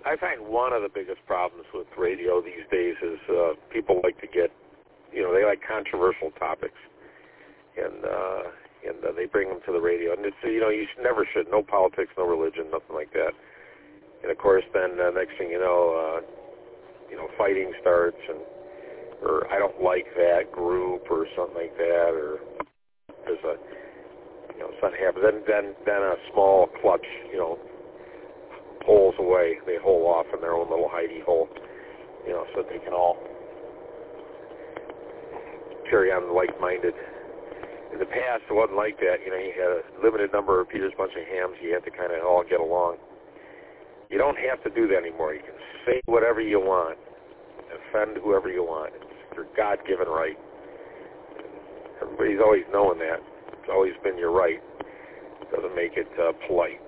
I find one of the biggest problems with radio these days is people like to get, they like controversial topics, and they bring them to the radio. And it's, you never should. No politics, no religion, nothing like that. And of course, then next thing you know, fighting starts, or I don't like that group, or something like that, or there's a, something happens. Then a small clutch, holes away. They hole off in their own little hidey hole, so they can all carry on like-minded. In the past, it wasn't like that. You had a limited number of Peter's Bunch of Hams. You had to kind of all get along. You don't have to do that anymore. You can say whatever you want, offend whoever you want. It's your God-given right. Everybody's always known that. It's always been your right. It doesn't make it polite.